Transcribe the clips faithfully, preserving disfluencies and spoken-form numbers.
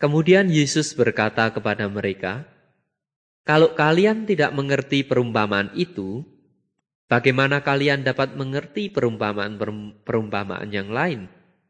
Kemudian Yesus berkata kepada mereka, "Kalau kalian tidak mengerti perumpamaan itu, bagaimana kalian dapat mengerti perumpamaan-perumpamaan yang lain?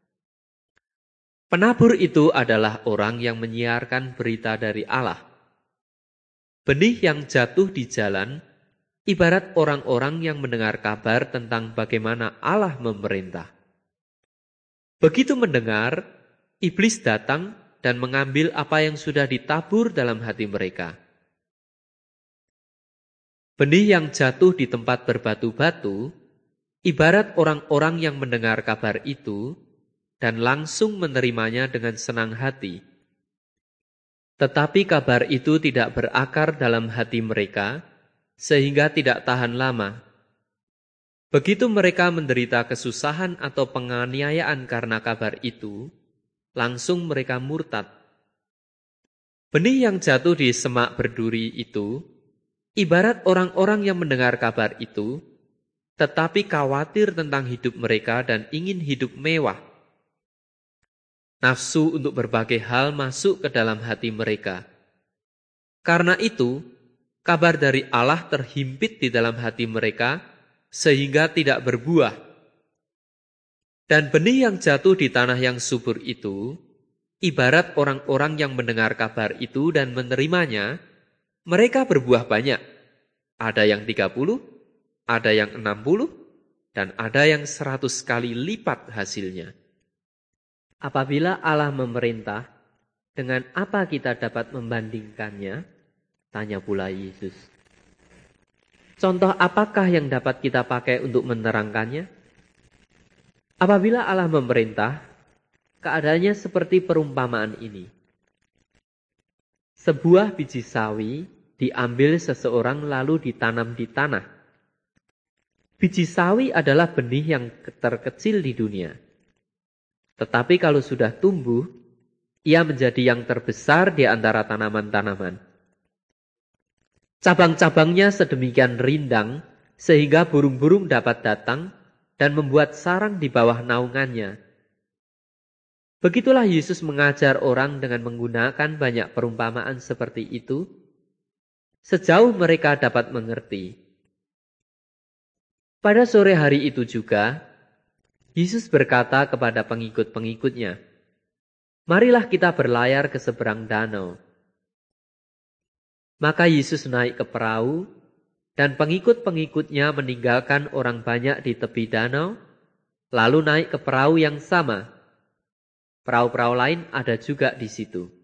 Penabur itu adalah orang yang menyiarkan berita dari Allah. Benih yang jatuh di jalan ibarat orang-orang yang mendengar kabar tentang bagaimana Allah memerintah. Begitu mendengar, iblis datang dan mengambil apa yang sudah ditabur dalam hati mereka. Benih yang jatuh di tempat berbatu-batu ibarat orang-orang yang mendengar kabar itu dan langsung menerimanya dengan senang hati. Tetapi kabar itu tidak berakar dalam hati mereka, sehingga tidak tahan lama. Begitu mereka menderita kesusahan atau penganiayaan karena kabar itu, langsung mereka murtad. Benih yang jatuh di semak berduri itu, ibarat orang-orang yang mendengar kabar itu, tetapi khawatir tentang hidup mereka dan ingin hidup mewah. Nafsu untuk berbagai hal masuk ke dalam hati mereka. Karena itu, kabar dari Allah terhimpit di dalam hati mereka sehingga tidak berbuah. Dan benih yang jatuh di tanah yang subur itu, ibarat orang-orang yang mendengar kabar itu dan menerimanya, mereka berbuah banyak. Ada yang tiga puluh, ada yang enam puluh, dan ada yang seratus kali lipat hasilnya. Apabila Allah memerintah, dengan apa kita dapat membandingkannya? Tanya pula Yesus. Contoh apakah yang dapat kita pakai untuk menerangkannya? Apabila Allah memerintah, keadaannya seperti perumpamaan ini. Sebuah biji sawi diambil seseorang lalu ditanam di tanah. Biji sawi adalah benih yang terkecil di dunia. Tetapi kalau sudah tumbuh, ia menjadi yang terbesar di antara tanaman-tanaman. Cabang-cabangnya sedemikian rindang sehingga burung-burung dapat datang dan membuat sarang di bawah naungannya. Begitulah Yesus mengajar orang dengan menggunakan banyak perumpamaan seperti itu, sejauh mereka dapat mengerti. Pada sore hari itu juga, Yesus berkata kepada pengikut-pengikutnya, "Marilah kita berlayar ke seberang danau." Maka Yesus naik ke perahu, dan pengikut-pengikutnya meninggalkan orang banyak di tepi danau, lalu naik ke perahu yang sama. Perahu-perahu lain ada juga di situ.